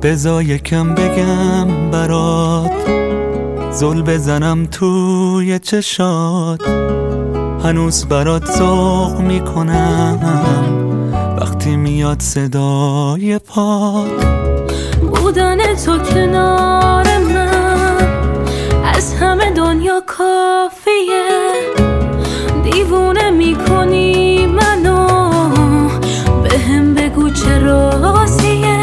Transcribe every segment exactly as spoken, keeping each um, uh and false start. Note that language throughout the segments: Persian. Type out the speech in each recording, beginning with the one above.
بذار یکم بگم برات، زل بزنم توی چشات، هنوز برات ذوق میکنم وقتی میاد صدای پات. بودن تو کنار من از همه دنیا کافیه، دیوونه میکنی منو، بهم بگو چه رازیه.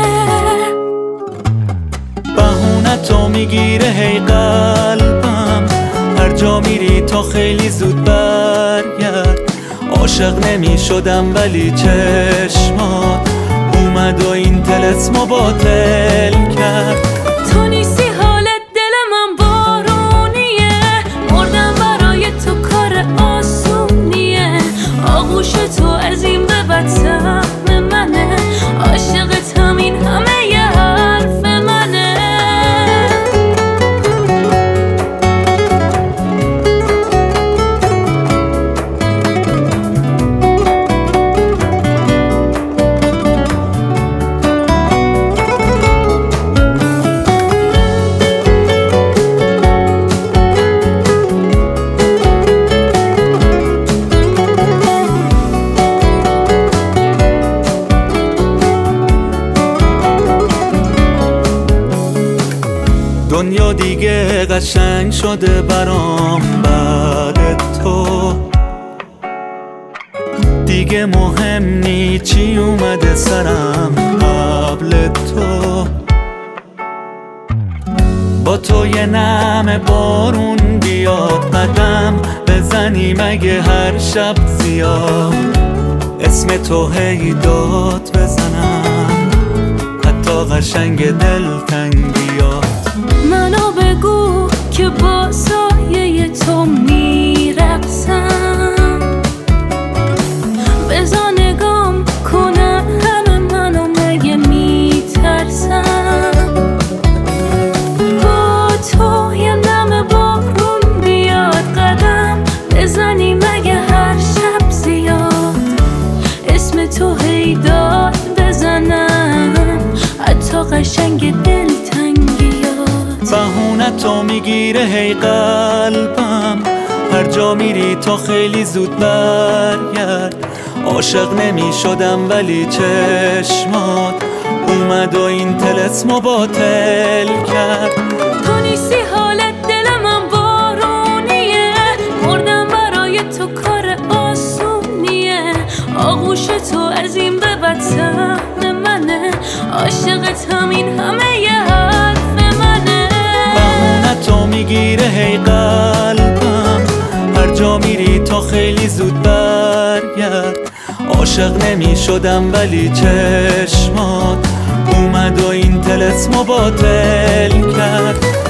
بهونه تو میگیره هی قلبم، هر جا میری تا خیلی زود برگرد. عاشق نمیشدم ولی چشمات اومد و این طلسمو باطل کرد. تو نیستی حالت دل من بارونیه، مردم برای تو کار آسونیه. آغوش تو از این به بعد سهم منه، عاشقت همین همه یه حرف منه. دنیا دیگه قشنگ شده برام بعد تو، دیگه مهم نی چی اومده سرم قبل تو. با تو یه نم بارون بیاد قدم بزنی مگه هر شب زیاد، اسم تو هی داد بزنم حتی قشنگ دلتنگیات. منو بگو که با سایه تو میرقصم، بذار نگام کنم همه منو مگه میترسم. با تو یه نم بارون بیاد قدم بزنی مگه هر شب زیاد، اسم تو هی داد بزنم حتی قشنگ دلتنگیات. بهونه تو میگیره هی قلبم، هر جا میری تا خیلی زود برگرد. عاشق نمیشدم ولی چشمات اومد و این طلسمو باطل کرد. تو نیستی حالت دل من بارونیه، مردم برای تو کار آسونیه. آغوش تو از این به بعد سهم منه، عاشقت همین همه یه حرف منه. بهونه تو میگیره هی قلبم، هر جا میری تا خیلی زود برگرد. عاشق نمیشدم ولی چشمات اومد و این طلسمو باطل کرد.